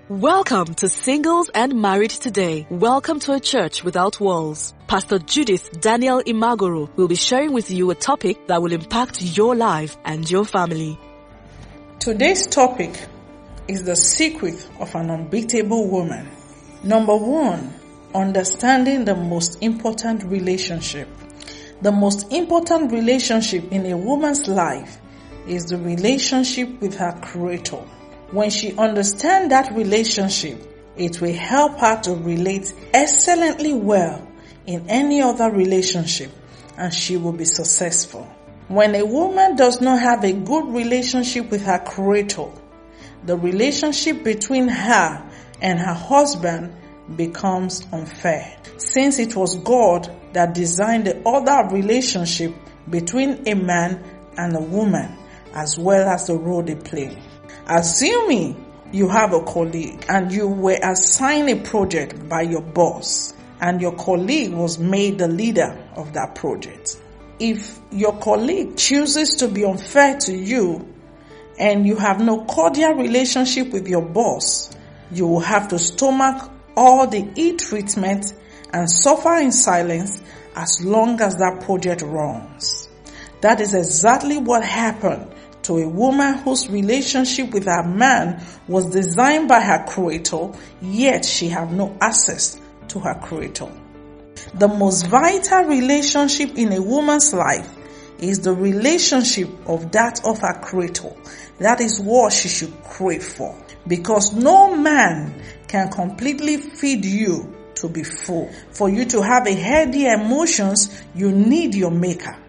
Welcome to Singles and Married Today. Welcome to a church without walls. Pastor Judith Daniel Imagoro will be sharing with you a topic that will impact your life and your family. Today's topic is the secret of an unbeatable woman. Number 1, understanding the most important relationship. The most important relationship in a woman's life is the relationship with her Creator. When she understands that relationship, it will help her to relate excellently well in any other relationship, and she will be successful. When a woman does not have a good relationship with her Creator, the relationship between her and her husband becomes unfair, since it was God that designed the other relationship between a man and a woman, as well as the role they play. Assuming you have a colleague and you were assigned a project by your boss and your colleague was made the leader of that project. If your colleague chooses to be unfair to you and you have no cordial relationship with your boss, you will have to stomach all the ill treatment and suffer in silence as long as that project runs. That is exactly what happened to a woman whose relationship with her man was designed by her Creator, yet she had no access to her Creator. The most vital relationship in a woman's life is the relationship of that of her Creator. That is what she should crave for, because no man can completely feed you to be full. For you to have a healthy emotions, you need your maker.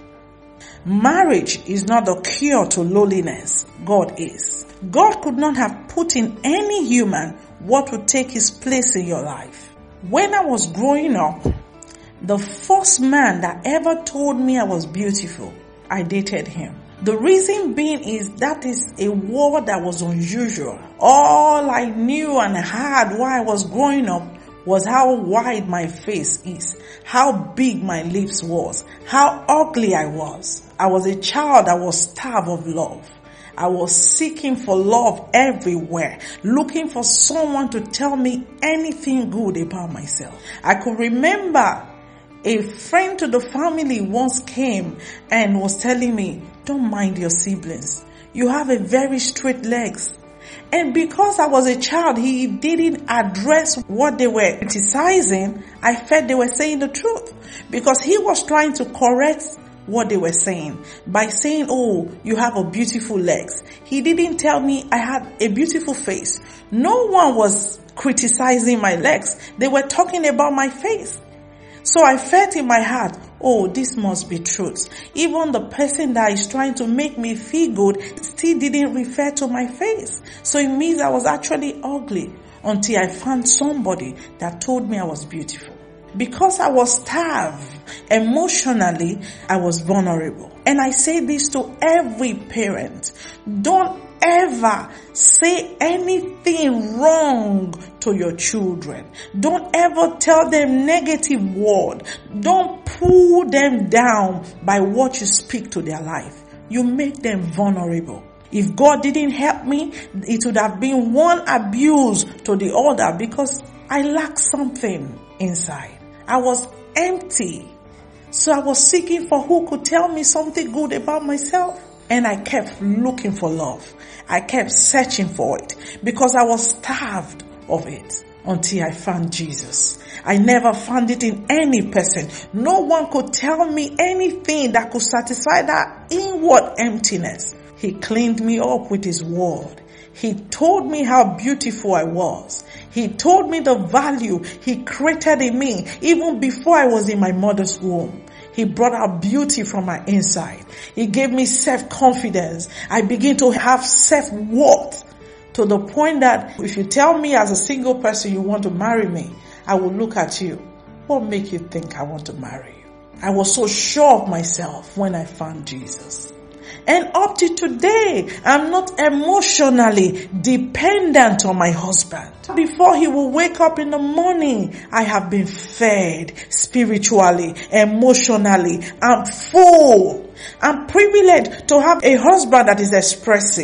Marriage is not the cure to loneliness. God is. God could not have put in any human what would take his place in your life. When I was growing up, the first man that ever told me I was beautiful, I dated him. The reason being is that is a word that was unusual. All I knew and had while I was growing up was how wide my face is, how big my lips was, how ugly I was. I was a child that was starved of love. I was seeking for love everywhere, looking for someone to tell me anything good about myself. I could remember a friend to the family once came and was telling me, "Don't mind your siblings. You have a very straight legs." And because I was a child, he didn't address what they were criticizing. I felt they were saying the truth, because he was trying to correct what they were saying by saying, "Oh, you have a beautiful legs." He didn't tell me I had a beautiful face. No one was criticizing my legs. They were talking about my face. So I felt in my heart, oh, this must be truth. Even the person that is trying to make me feel good still didn't refer to my face. So it means I was actually ugly until I found somebody that told me I was beautiful. Because I was starved emotionally, I was vulnerable. And I say this to every parent. Don't ever say anything wrong to your children. Don't ever tell them negative word. Don't pull them down by what you speak to their life. You make them vulnerable. If God didn't help me, it would have been one abuse to the other, because I lacked something inside. I was empty. So I was seeking for who could tell me something good about myself. And I kept looking for love. I kept searching for it because I was starved of it until I found Jesus. I never found it in any person. No one could tell me anything that could satisfy that inward emptiness. He cleaned me up with his word. He told me how beautiful I was. He told me the value he created in me even before I was in my mother's womb. He brought out beauty from my inside. He gave me self-confidence. I begin to have self-worth to the point that if you tell me as a single person you want to marry me, I will look at you. What make you think I want to marry you? I was so sure of myself when I found Jesus. And up to today, I'm not emotionally dependent on my husband. Before he will wake up in the morning, I have been fed spiritually, emotionally. I'm full. I'm privileged to have a husband that is expressive.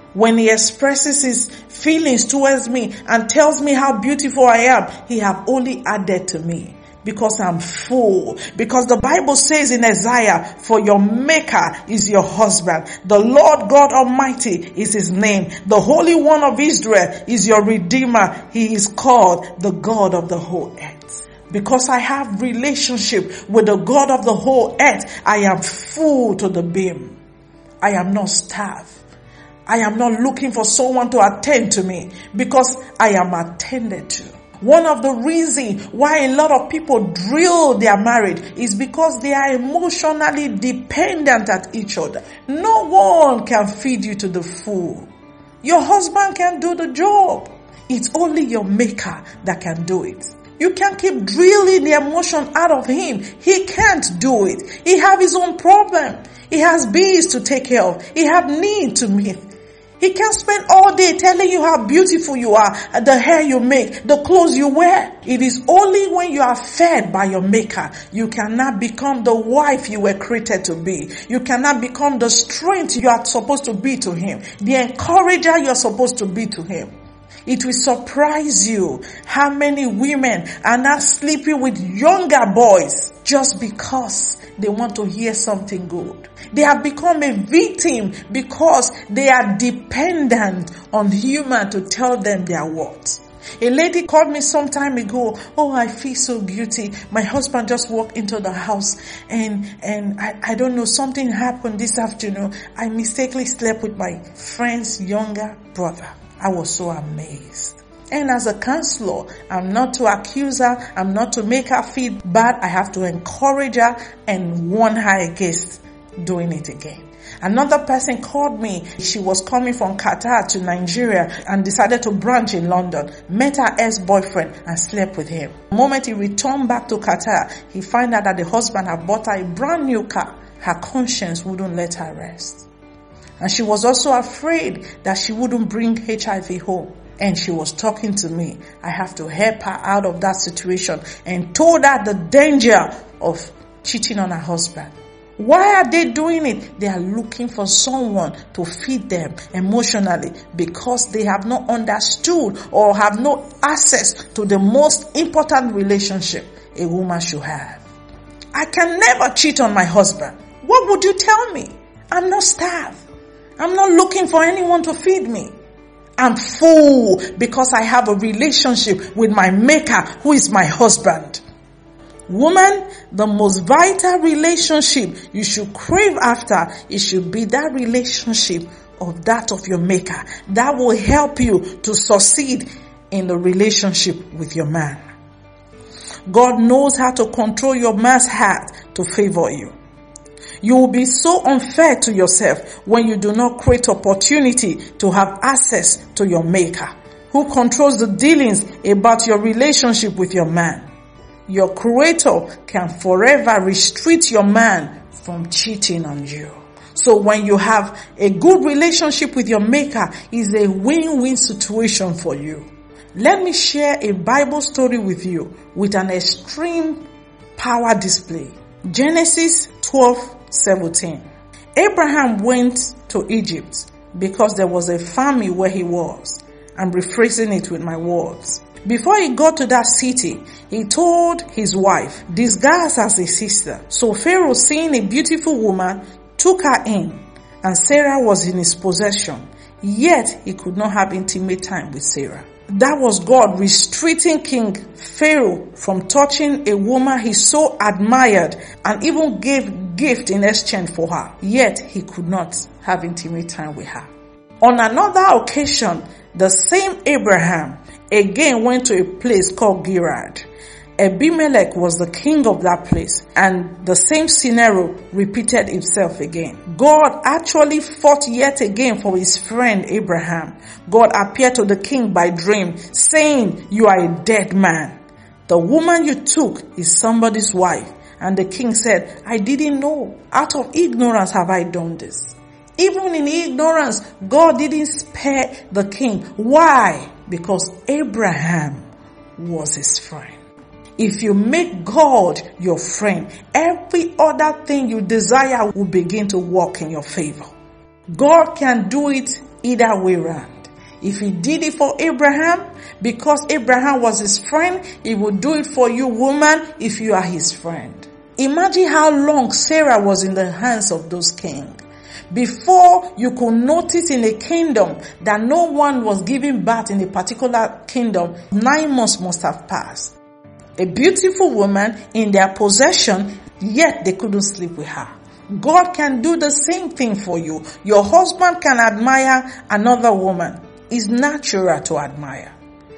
When he expresses his feelings towards me and tells me how beautiful I am, he have only added to me. Because I'm full. Because the Bible says in Isaiah, for your maker is your husband. The Lord God Almighty is his name. The Holy One of Israel is your Redeemer. He is called the God of the whole earth. Because I have relationship with the God of the whole earth, I am full to the brim. I am not starved. I am not looking for someone to attend to me because I am attended to. One of the reasons why a lot of people drill their marriage is because they are emotionally dependent at each other. No one can feed you to the full. Your husband can do the job. It's only your maker that can do it. You can't keep drilling the emotion out of him. He can't do it. He have his own problem. He has bills to take care of. He have need to meet. He can't spend all day telling you how beautiful you are, the hair you make, the clothes you wear. It is only when you are fed by your maker, you cannot become the wife you were created to be. You cannot become the strength you are supposed to be to him, the encourager you are supposed to be to him. It will surprise you how many women are not sleeping with younger boys just because they want to hear something good. They have become a victim because they are dependent on human to tell them their worth. A lady called me some time ago. Oh, I feel so guilty. My husband just walked into the house and I don't know, something happened this afternoon. I mistakenly slept with my friend's younger brother. I was so amazed. And as a counselor, I'm not to accuse her. I'm not to make her feel bad. I have to encourage her and warn her against doing it again. Another person called me. She was coming from Qatar to Nigeria and decided to branch in London. Met her ex-boyfriend and slept with him. The moment he returned back to Qatar, he found out that the husband had bought her a brand new car. Her conscience wouldn't let her rest. And she was also afraid that she wouldn't bring HIV home. And she was talking to me. I have to help her out of that situation and told her the danger of cheating on her husband. Why are they doing it? They are looking for someone to feed them emotionally because they have not understood or have no access to the most important relationship a woman should have. I can never cheat on my husband. What would you tell me? I'm not starved. I'm not looking for anyone to feed me. I'm full because I have a relationship with my maker who is my husband. Woman, the most vital relationship you should crave after, it should be that relationship of that of your maker. That will help you to succeed in the relationship with your man. God knows how to control your man's heart to favor you. You will be so unfair to yourself when you do not create opportunity to have access to your maker, who controls the dealings about your relationship with your man. Your creator can forever restrict your man from cheating on you. So when you have a good relationship with your maker, it's a win-win situation for you. Let me share a Bible story with you with an extreme power display. Genesis 12:17. Abraham went to Egypt because there was a famine where he was. I'm rephrasing it with my words. Before he got to that city, he told his wife, disguised as a sister. So Pharaoh, seeing a beautiful woman, took her in, and Sarah was in his possession. Yet he could not have intimate time with Sarah. That was God restricting King Pharaoh from touching a woman he so admired and even gave gift in exchange for her. Yet he could not have intimate time with her. On another occasion, the same Abraham again went to a place called Gerar. Abimelech was the king of that place, and the same scenario repeated itself again. God actually fought yet again for his friend Abraham. God appeared to the king by dream, saying, "You are a dead man. The woman you took is somebody's wife." And the king said, "I didn't know. Out of ignorance have I done this." Even in ignorance, God didn't spare the king. Why? Because Abraham was his friend. If you make God your friend, every other thing you desire will begin to work in your favor. God can do it either way round. If he did it for Abraham, because Abraham was his friend, he will do it for you, woman, if you are his friend. Imagine how long Sarah was in the hands of those kings. Before you could notice in a kingdom that no one was giving birth in a particular kingdom, 9 months must have passed. A beautiful woman in their possession, yet they couldn't sleep with her. God can do the same thing for you. Your husband can admire another woman. It's natural to admire.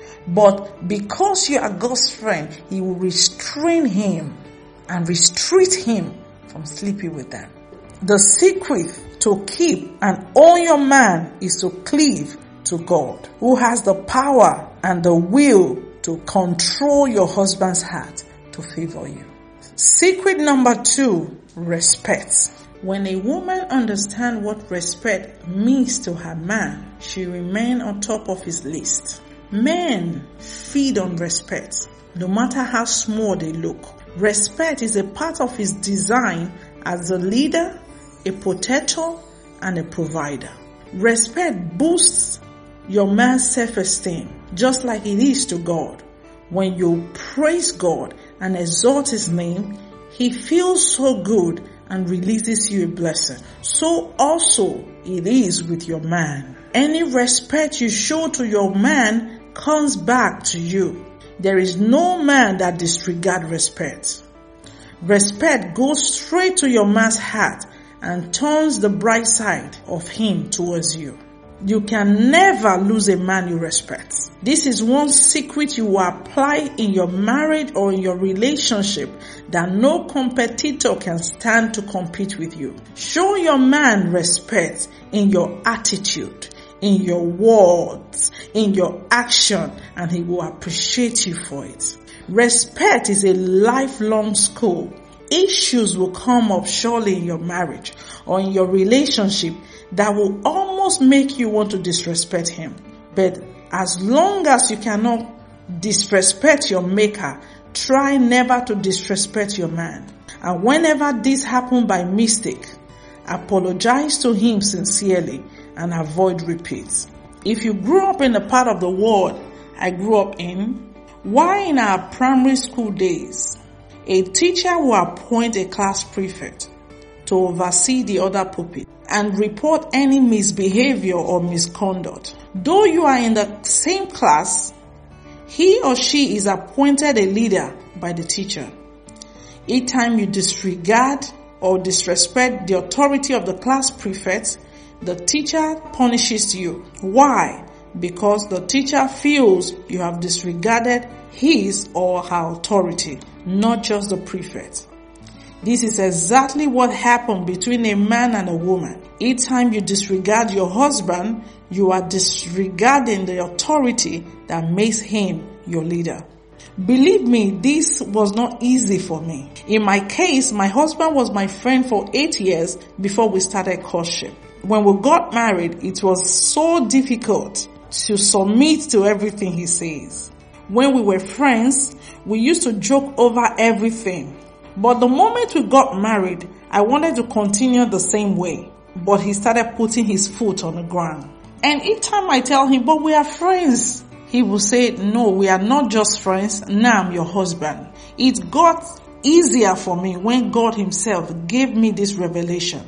But because you are God's friend, he will restrain him and restrict him from sleeping with them. The secret to keep and own your man is to cleave to God, who has the power and the will to control your husband's heart to favor you. Secret number 2, respect. When a woman understands what respect means to her man, she remains on top of his list. Men feed on respect, no matter how small they look. Respect is a part of his design as a leader, a protector, and a provider. Respect boosts your man's self-esteem, just like it is to God. When you praise God and exalt his name, he feels so good and releases you a blessing. So also it is with your man. Any respect you show to your man comes back to you. There is no man that disregards respect. Respect goes straight to your man's heart and turns the bright side of him towards you. You can never lose a man you respect. This is one secret you will apply in your marriage or in your relationship that no competitor can stand to compete with you. Show your man respect in your attitude, in your words, in your action, and he will appreciate you for it. Respect is a lifelong school. Issues will come up surely in your marriage or in your relationship that will almost make you want to disrespect him. But as long as you cannot disrespect your maker, try never to disrespect your man. And whenever this happens by mistake, apologize to him sincerely and avoid repeats. If you grew up in the part of the world I grew up in, why in our primary school days, a teacher will appoint a class prefect to oversee the other pupils and report any misbehavior or misconduct. Though you are in the same class, he or she is appointed a leader by the teacher. Each time you disregard or disrespect the authority of the class prefect, the teacher punishes you. Why? Because the teacher feels you have disregarded his or her authority, not just the prefect. This is exactly what happened between a man and a woman. Each time you disregard your husband, you are disregarding the authority that makes him your leader. Believe me, this was not easy for me. In my case, my husband was my friend for 8 years before we started courtship. When we got married, it was so difficult to submit to everything he says. When we were friends, we used to joke over everything. But the moment we got married, I wanted to continue the same way. But he started putting his foot on the ground. And each time I tell him, but we are friends, he will say, no, we are not just friends. Now I'm your husband. It got easier for me when God himself gave me this revelation.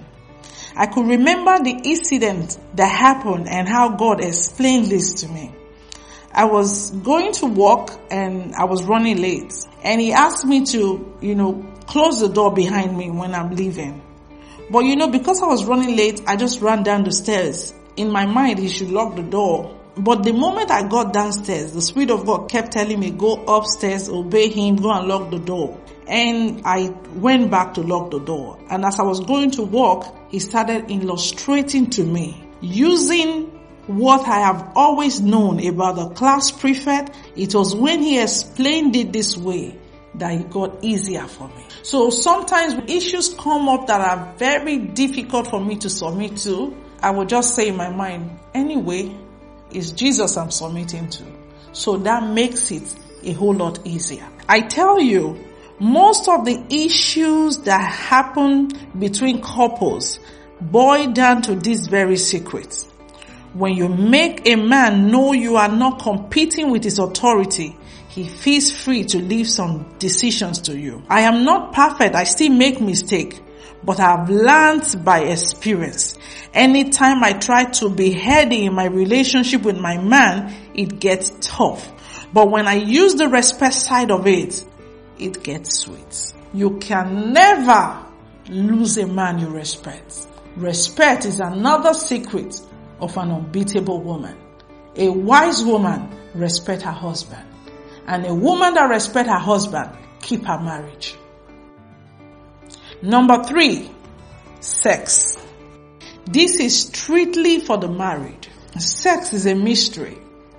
I could remember the incident that happened and how God explained this to me. I was going to work and I was running late. And he asked me to, close the door behind me when I'm leaving. But because I was running late, I just ran down the stairs. In my mind, he should lock the door. But the moment I got downstairs, the Spirit of God kept telling me, go upstairs, obey him, go and lock the door. And I went back to lock the door. And as I was going to walk, he started illustrating to me, using what I have always known about the class prefect. It was when he explained it this way that it got easier for me. So sometimes issues come up that are very difficult for me to submit to. I will just say in my mind, anyway, it's Jesus I'm submitting to. So that makes it a whole lot easier. I tell you, most of the issues that happen between couples boil down to this very secret. When you make a man know you are not competing with his authority, he feels free to leave some decisions to you. I am not perfect. I still make mistakes, but I've learned by experience. Anytime I try to be heady in my relationship with my man, it gets tough. But when I use the respect side of it, it gets sweet. You can never lose a man you respect. Respect is another secret of an unbeatable woman. A wise woman respects her husband. And a woman that respects her husband keep her marriage. Number 3, sex. This is strictly for the married. Sex is a mystery.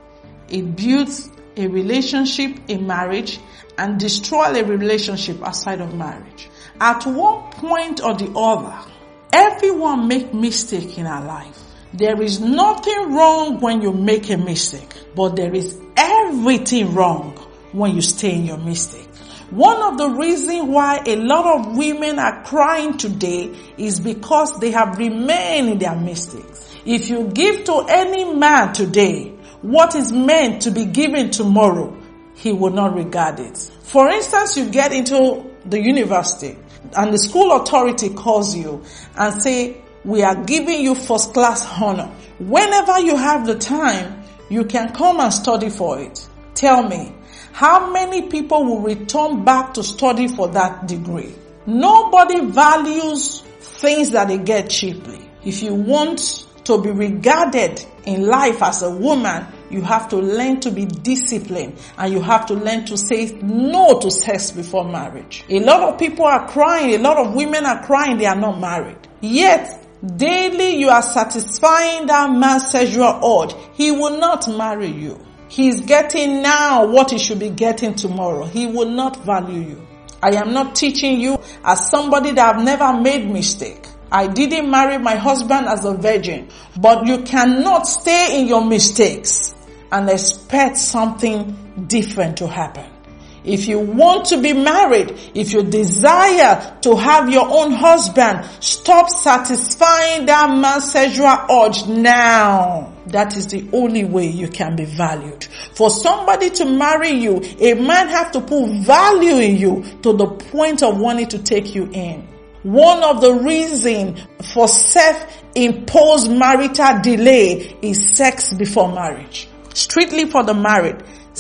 It builds a relationship in marriage and destroys a relationship outside of marriage. At one point or the other, everyone makes mistakes in our life. There is nothing wrong when you make a mistake, but there is everything wrong when you stay in your mistake. One of the reasons why a lot of women are crying today is because they have remained in their mistakes. If you give to any man today what is meant to be given tomorrow, he will not regard it. For instance, you get into the university and the school authority calls you and say, we are giving you first class honor. Whenever you have the time, you can come and study for it. Tell me, how many people will return back to study for that degree? Nobody values things that they get cheaply. If you want to be regarded in life as a woman, you have to learn to be disciplined and you have to learn to say no to sex before marriage. A lot of people are crying, a lot of women are crying they are not married. Yet, daily you are satisfying that man's sexual urge. He will not marry you. He's getting now what he should be getting tomorrow. He will not value you. I am not teaching you as somebody that have never made mistake. I didn't marry my husband as a virgin. But you cannot stay in your mistakes and expect something different to happen. If you want to be married, if you desire to have your own husband, stop satisfying that man's sexual urge now. That is the only way you can be valued. For somebody to marry you, a man have to put value in you to the point of wanting to take you in. One of the reasons for self-imposed marital delay is sex before marriage. Strictly for the married,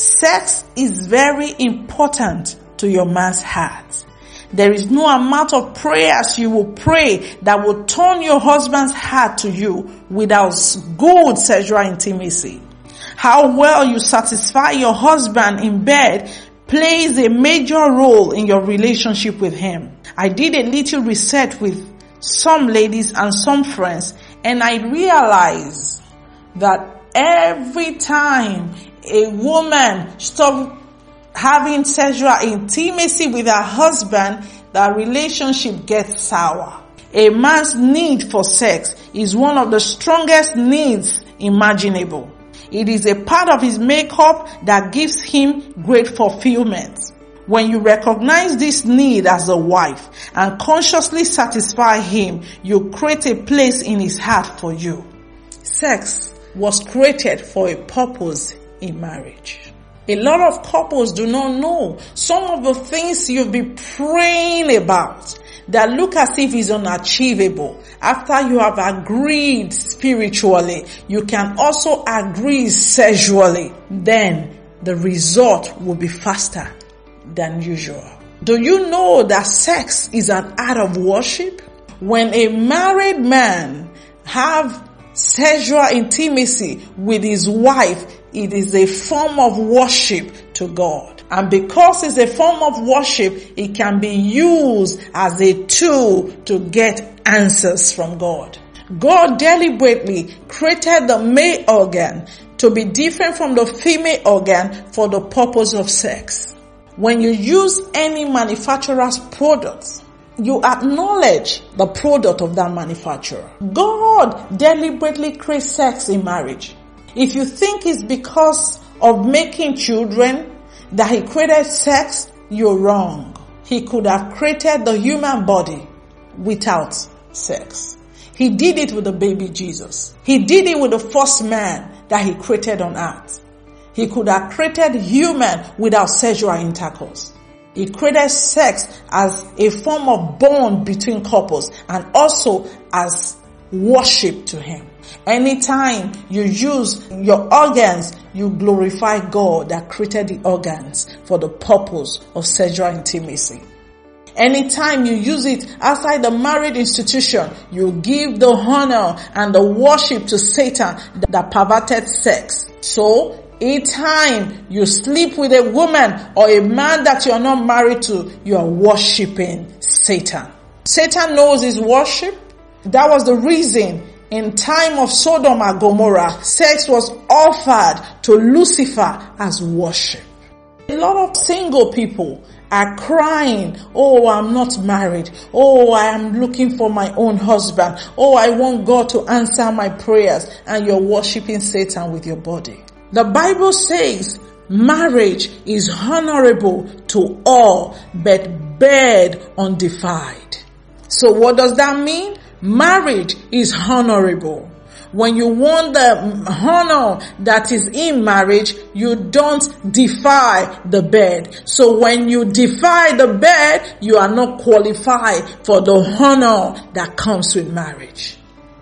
sex is very important to your man's heart. There is no amount of prayers you will pray that will turn your husband's heart to you without good sexual intimacy. How well you satisfy your husband in bed plays a major role in your relationship with him. I did a little research with some ladies and some friends, and I realized that every time a woman stops having sexual intimacy with her husband, the relationship gets sour. A man's need for sex is one of the strongest needs imaginable. It is a part of his makeup that gives him great fulfillment. When you recognize this need as a wife and consciously satisfy him, you create a place in his heart for you. Sex was created for a purpose in marriage. A lot of couples do not know some of the things you've been praying about that look as if it's unachievable. After you have agreed spiritually, you can also agree sexually. Then the result will be faster than usual. Do you know that sex is an act of worship? When a married man have sexual intimacy with his wife, it is a form of worship to God. And because it's a form of worship, it can be used as a tool to get answers from God. God deliberately created the male organ to be different from the female organ for the purpose of sex. When you use any manufacturer's products, you acknowledge the product of that manufacturer. God deliberately creates sex in marriage. If you think it's because of making children that he created sex, you're wrong. He could have created the human body without sex. He did it with the baby Jesus. He did it with the first man that he created on earth. He could have created human without sexual intercourse. He created sex as a form of bond between couples and also as worship to him. Anytime you use your organs, you glorify God that created the organs for the purpose of sexual intimacy. Anytime you use it outside the marriage institution, you give the honor and the worship to Satan that perverted sex. So, anytime you sleep with a woman or a man that you are not married to, you are worshiping Satan. Satan knows his worship. That was the reason in time of Sodom and Gomorrah, sex was offered to Lucifer as worship. A lot of single people are crying, oh, I'm not married. Oh, I am looking for my own husband. Oh, I want God to answer my prayers. And you're worshiping Satan with your body. The Bible says marriage is honorable to all, but bed undefiled. So what does that mean? Marriage is honorable. When you want the honor that is in marriage, you don't defile the bed. So when you defile the bed, you are not qualified for the honor that comes with marriage.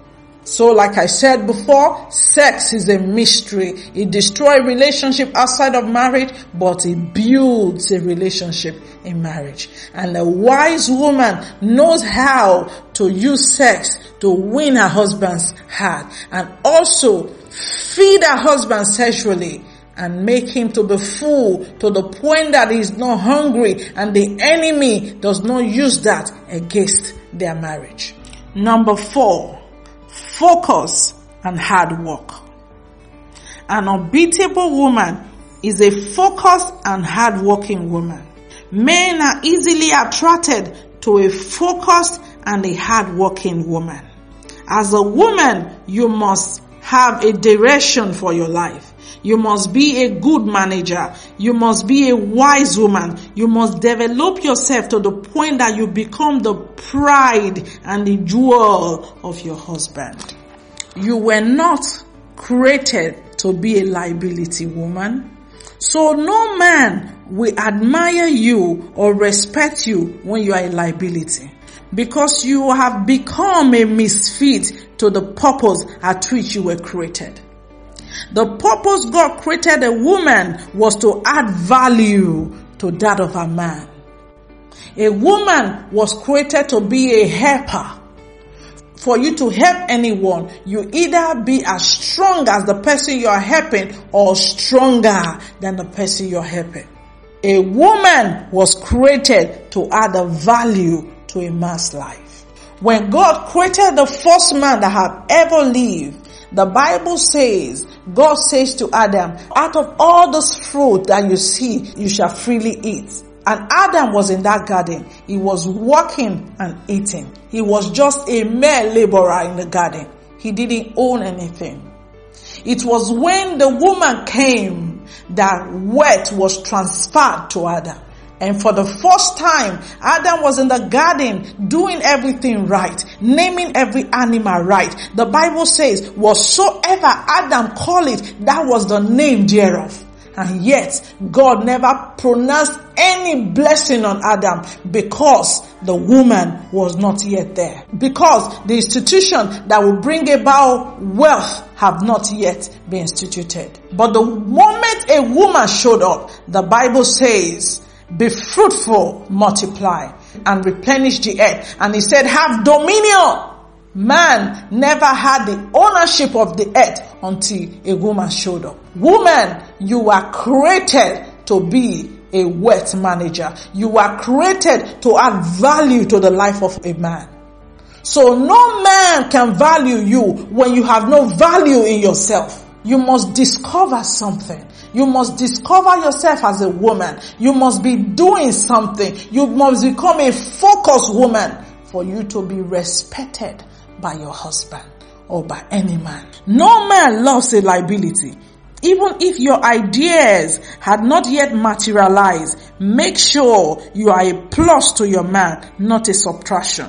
So like I said before, sex is a mystery. It destroys relationship outside of marriage, but it builds a relationship in marriage. And a wise woman knows how to use sex to win her husband's heart and also feed her husband sexually and make him to be full to the point that he is not hungry and the enemy does not use that against their marriage. Number 4. Focus and hard work. An unbeatable woman is a focused and hard-working woman. Men are easily attracted to a focused and a hard-working woman. As a woman, you must have a direction for your life. You must be a good manager. You must be a wise woman. You must develop yourself to the point that you become the pride and the jewel of your husband. You were not created to be a liability woman. So no man will admire you or respect you when you are a liability, because you have become a misfit to the purpose at which you were created. The purpose God created a woman was to add value to that of a man. A woman was created to be a helper. For you to help anyone, you either be as strong as the person you are helping or stronger than the person you are helping. A woman was created to add a value to a man's life. When God created the first man that have ever lived, the Bible says, God says to Adam, out of all this fruit that you see, you shall freely eat. And Adam was in that garden. He was working and eating. He was just a mere laborer in the garden. He didn't own anything. It was when the woman came that wealth was transferred to Adam. And for the first time, Adam was in the garden doing everything right, naming every animal right. The Bible says, whatsoever Adam called it, that was the name thereof. And yet, God never pronounced any blessing on Adam because the woman was not yet there. Because the institution that will bring about wealth have not yet been instituted. But the moment a woman showed up, the Bible says, be fruitful, multiply, and replenish the earth. And he said, have dominion. Man never had the ownership of the earth until a woman showed up. Woman, you are created to be a wealth manager. You are created to add value to the life of a man. So no man can value you when you have no value in yourself. You must discover something. You must discover yourself as a woman. You must be doing something. You must become a focused woman for you to be respected by your husband or by any man. No man loves a liability. Even if your ideas had not yet materialized, make sure you are a plus to your man, not a subtraction.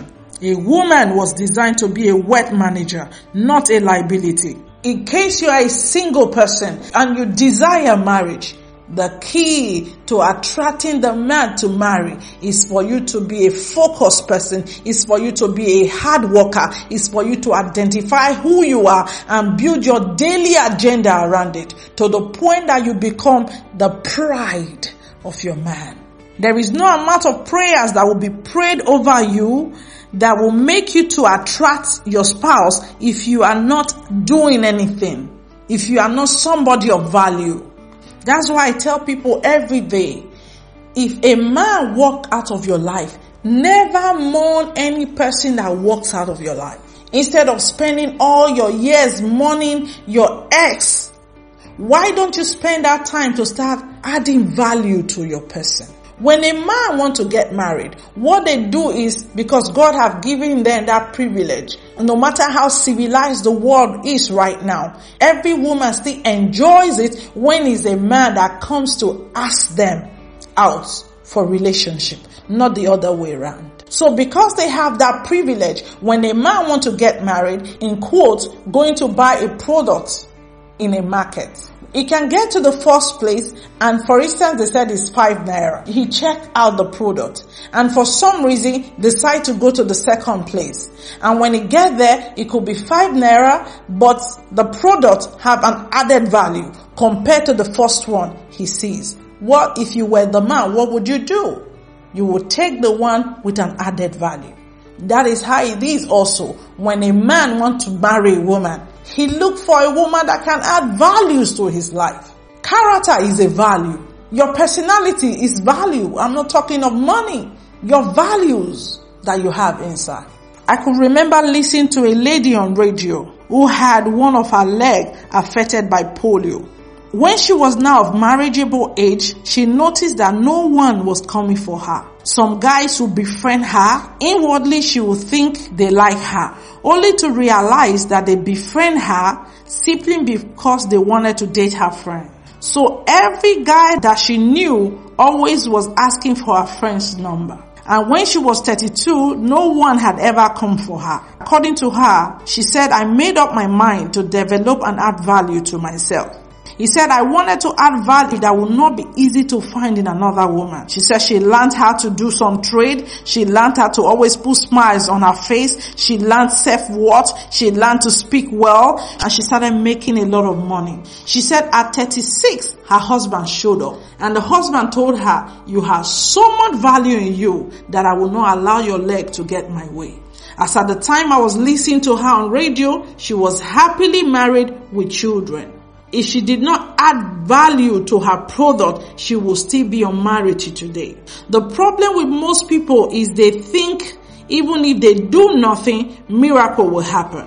A woman was designed to be a wealth manager, not a liability. In case you are a single person and you desire marriage, the key to attracting the man to marry is for you to be a focused person, is for you to be a hard worker, is for you to identify who you are and build your daily agenda around it to the point that you become the pride of your man. There is no amount of prayers that will be prayed over you that will make you to attract your spouse if you are not doing anything, if you are not somebody of value. That's why I tell people every day, if a man walks out of your life, never mourn any person that walks out of your life. Instead of spending all your years mourning your ex, why don't you spend that time to start adding value to your person? When a man wants to get married, what they do is, because God have given them that privilege, no matter how civilized the world is right now, every woman still enjoys it when it's a man that comes to ask them out for relationship, not the other way around. So because they have that privilege, when a man wants to get married, in quotes, going to buy a product in a market, he can get to the first place and, for instance, they said it's 5 naira. He checked out the product and for some reason decide to go to the second place. And when he get there, it could be 5 naira, but the product have an added value compared to the first one he sees. What if you were the man? What would you do? You would take the one with an added value. That is how it is also when a man wants to marry a woman. He look for a woman that can add values to his life. Character is a value. Your personality is value. I'm not talking of money. Your values that you have inside. I could remember listening to a lady on radio who had one of her legs affected by polio. When she was now of marriageable age, she noticed that no one was coming for her. Some guys would befriend her. Inwardly, she would think they like her, only to realize that they befriend her simply because they wanted to date her friend. So every guy that she knew always was asking for her friend's number. And when she was 32, no one had ever come for her. According to her, she said, I made up my mind to develop and add value to myself. He said, I wanted to add value that would not be easy to find in another woman. She said she learned how to do some trade. She learned how to always put smiles on her face. She learned self-worth. She learned to speak well. And she started making a lot of money. She said at 36, her husband showed up. And the husband told her, you have so much value in you that I will not allow your leg to get my way. As at the time I was listening to her on radio, she was happily married with children. If she did not add value to her product, she will still be unmarried today. The problem with most people is they think even if they do nothing, miracle will happen.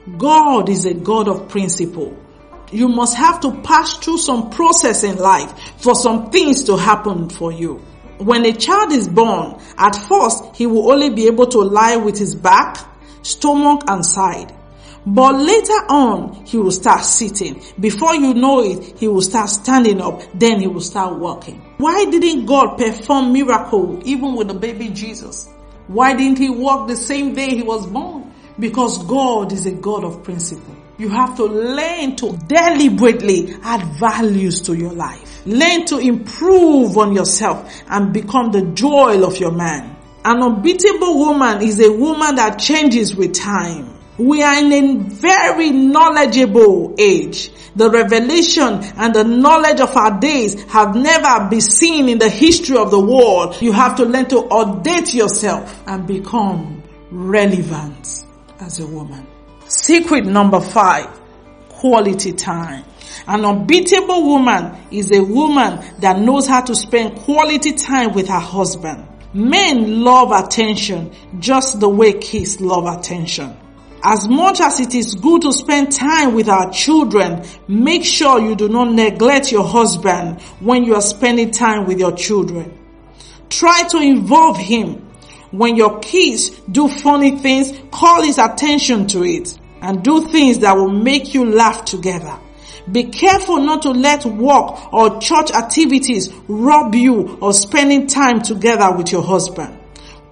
God is a God of principle. You must have to pass through some process in life for some things to happen for you. When a child is born, at first he will only be able to lie with his back, stomach and side. But later on, he will start sitting. Before you know it, he will start standing up. Then he will start walking. Why didn't God perform miracle even with the baby Jesus? Why didn't he walk the same day he was born? Because God is a God of principle. You have to learn to deliberately add values to your life. Learn to improve on yourself and become the joy of your man. An unbeatable woman is a woman that changes with time. We are in a very knowledgeable age. The revelation and the knowledge of our days have never been seen in the history of the world. You have to learn to update yourself and become relevant as a woman. Secret number 5, quality time. An unbeatable woman is a woman that knows how to spend quality time with her husband. Men love attention just the way kids love attention. As much as it is good to spend time with our children, make sure you do not neglect your husband when you are spending time with your children. Try to involve him. When your kids do funny things, call his attention to it and do things that will make you laugh together. Be careful not to let work or church activities rob you of spending time together with your husband.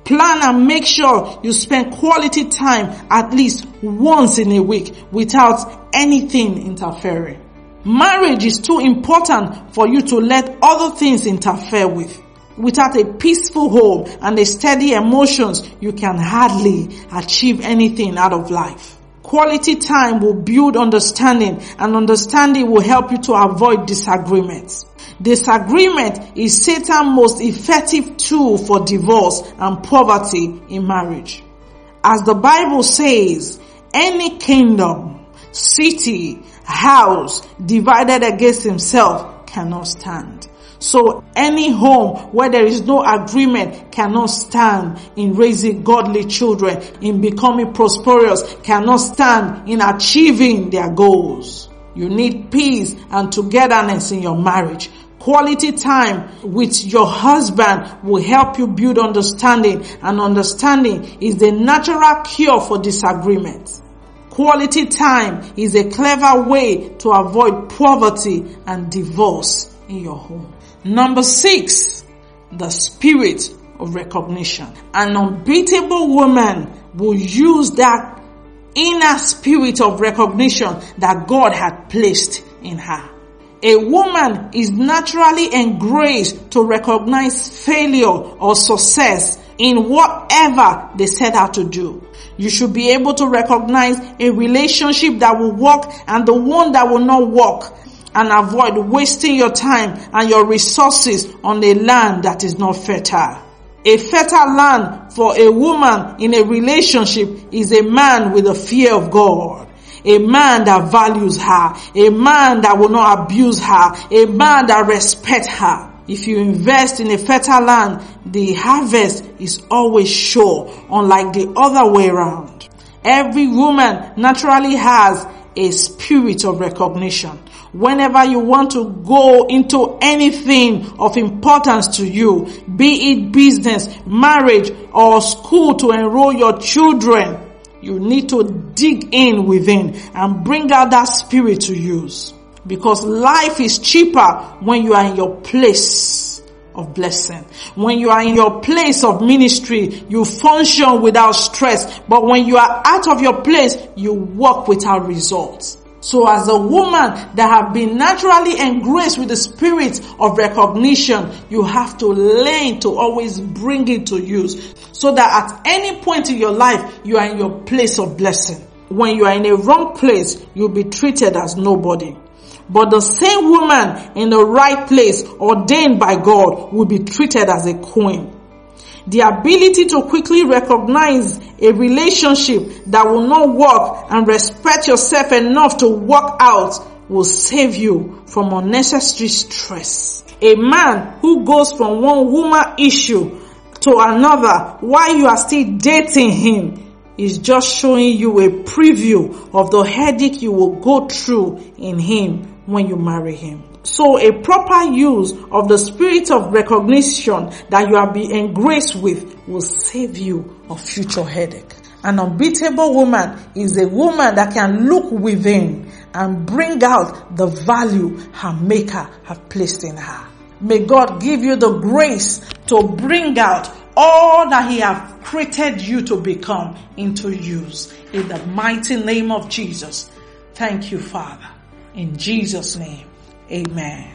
Plan and make sure you spend quality time at least once in a week without anything interfering. Marriage is too important for you to let other things interfere with. Without a peaceful home and a steady emotions, you can hardly achieve anything out of life. Quality time will build understanding, and understanding will help you to avoid disagreements. Disagreement is Satan's most effective tool for divorce and poverty in marriage. As the Bible says, any kingdom, city, house divided against himself cannot stand. So any home where there is no agreement cannot stand in raising godly children, in becoming prosperous, cannot stand in achieving their goals. You need peace and togetherness in your marriage. Quality time with your husband will help you build understanding, and understanding is the natural cure for disagreements. Quality time is a clever way to avoid poverty and divorce in your home. Number 6, the spirit of recognition. An unbeatable woman will use that inner spirit of recognition that God had placed in her. A woman is naturally engraced to recognize failure or success in whatever they set out to do. You should be able to recognize a relationship that will work and the one that will not work, and avoid wasting your time and your resources on a land that is not fertile. A fertile land for a woman in a relationship is a man with a fear of God. A man that values her. A man that will not abuse her. A man that respects her. If you invest in a fertile land, the harvest is always sure, unlike the other way around. Every woman naturally has a spirit of recognition. Whenever you want to go into anything of importance to you, be it business, marriage, or school to enroll your children, you need to dig in within and bring out that spirit to use. Because life is cheaper when you are in your place of blessing. When you are in your place of ministry, you function without stress. But when you are out of your place, you work without results. So as a woman that have been naturally engraced with the spirit of recognition, you have to learn to always bring it to use, so that at any point in your life, you are in your place of blessing. When you are in a wrong place, you'll be treated as nobody. But the same woman in the right place, ordained by God, will be treated as a queen. The ability to quickly recognize a relationship that will not work and respect yourself enough to walk out will save you from unnecessary stress. A man who goes from one woman issue to another while you are still dating him is just showing you a preview of the headache you will go through in him when you marry him. So a proper use of the spirit of recognition that you have been engraced with will save you of future headache. An unbeatable woman is a woman that can look within and bring out the value her maker have placed in her. May God give you the grace to bring out all that he has created you to become into use. In the mighty name of Jesus. Thank you, Father. In Jesus' name. Amen.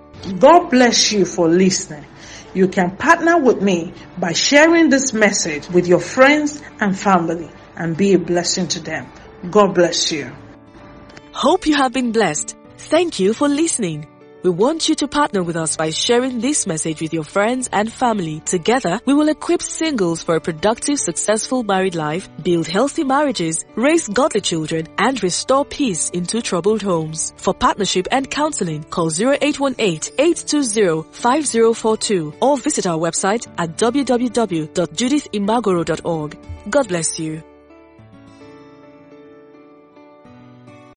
God bless you for listening. You can partner with me by sharing this message with your friends and family and be a blessing to them. God bless you. Hope you have been blessed. Thank you for listening. We want you to partner with us by sharing this message with your friends and family. Together, we will equip singles for a productive, successful married life, build healthy marriages, raise godly children, and restore peace into troubled homes. For partnership and counseling, call 0818-820-5042 or visit our website at www.judithimagoro.org. God bless you.